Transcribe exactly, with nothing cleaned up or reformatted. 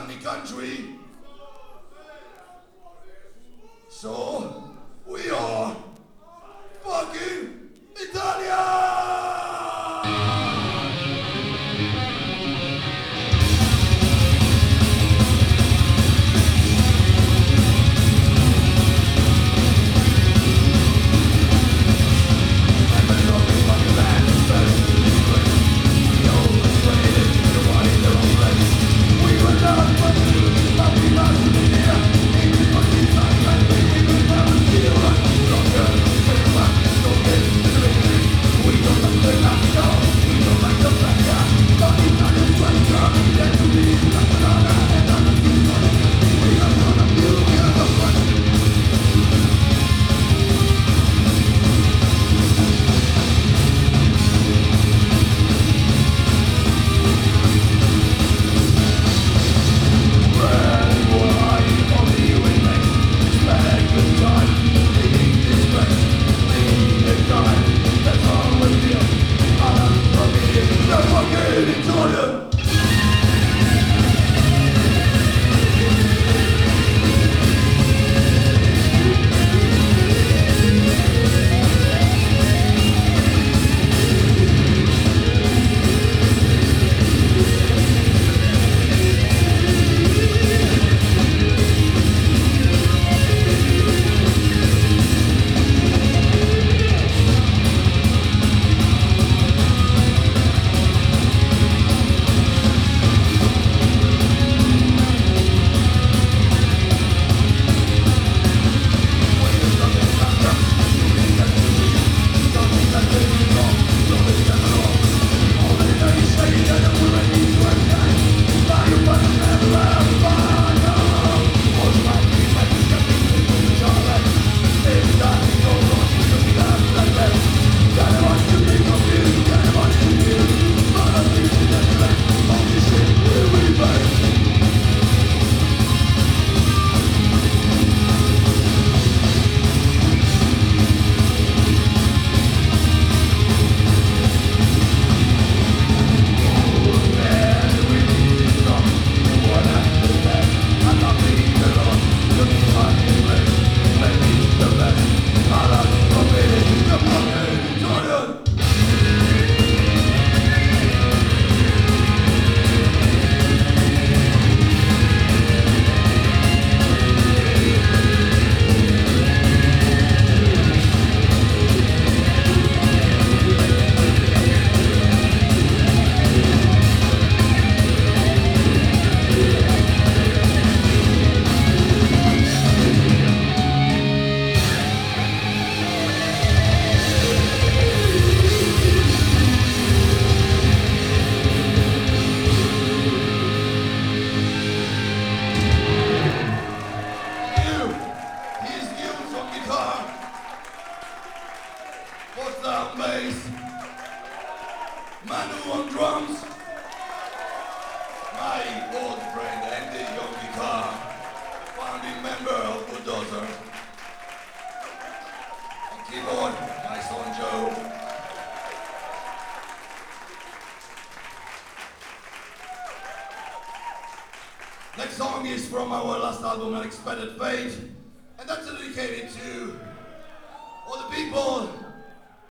the country. So, we are fucking Italia! Manu on drums, my old friend Andy on guitar, founding member of Bulldozer. On keyboard, my son Joe. Next song is from our last album, Unexpected Fate, and that's dedicated to all the people